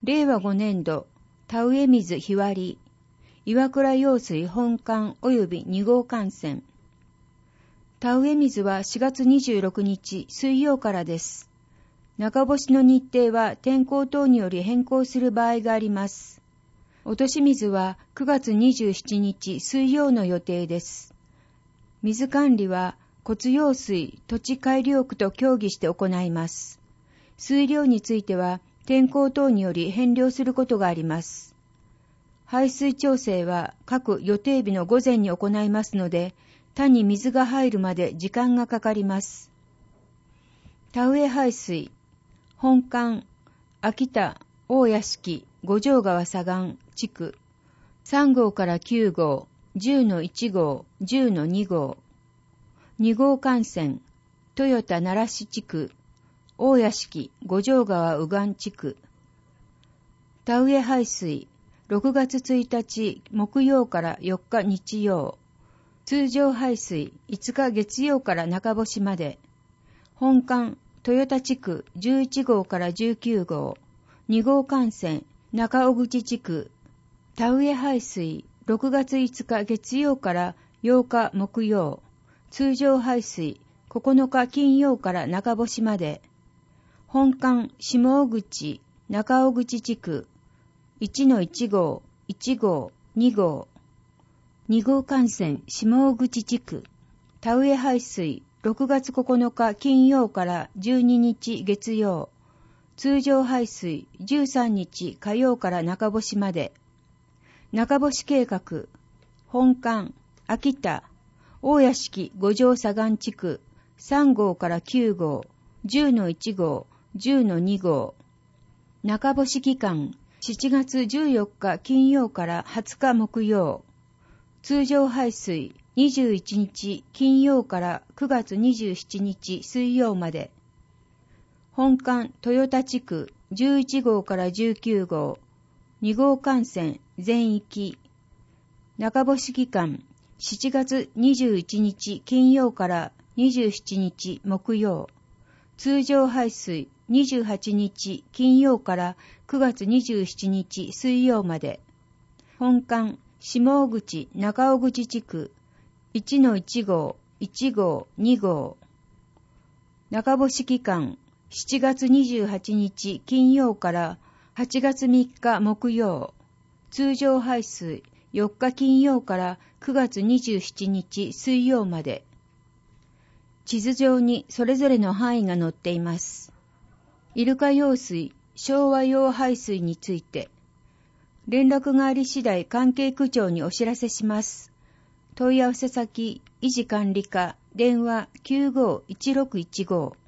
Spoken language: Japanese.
令和5年度、田植水日割り、岩倉用水本館及び2号幹線。田植水は4月26日水曜からです。中干しの日程は天候等により変更する場合があります。落とし水は9月27日水曜の予定です。水管理は骨用水土地改良区と協議して行います。水量については天候等により変量することがあります。排水調整は各予定日の午前に行いますので、田に水が入るまで時間がかかります。田植え排水、本館、秋田、大屋敷、五条川左岸地区、3号から9号、10-1号、10-2号、2号幹線、豊田奈良市地区、大屋敷、五条川右岸地区。田植え排水、6月1日木曜から4日日曜。通常排水、5日月曜から中干しまで。本館、豊田地区11号から19号。2号幹線、中尾口地区。田植え排水、6月5日月曜から8日木曜。通常排水、9日金曜から中干しまで。本館、下尾口、中尾口地区。1-1号、1号、2号。2号幹線、下尾口地区。田植え排水、6月9日金曜から12日月曜。通常排水、13日火曜から中干しまで。中干し計画、本館、秋田、大屋敷五条左岸地区、3号から9号、10-1号、10-2号。中干し期間、7月14日金曜から20日木曜。通常排水、21日金曜から9月27日水曜まで。本館、豊田地区、11号から19号。2号幹線、全域。中干し期間、7月21日金曜から27日木曜。通常排水、28日金曜から9月27日水曜まで。本館、下尾口中尾口地区、1-1号、1号、2号。中干し期間、7月28日金曜から8月3日木曜。通常排水、4日金曜から9月27日水曜まで。地図上にそれぞれの範囲が載っています。イルカ用水、昭和用排水について、連絡があり次第関係区長にお知らせします。問い合わせ先、維持管理課、電話 951615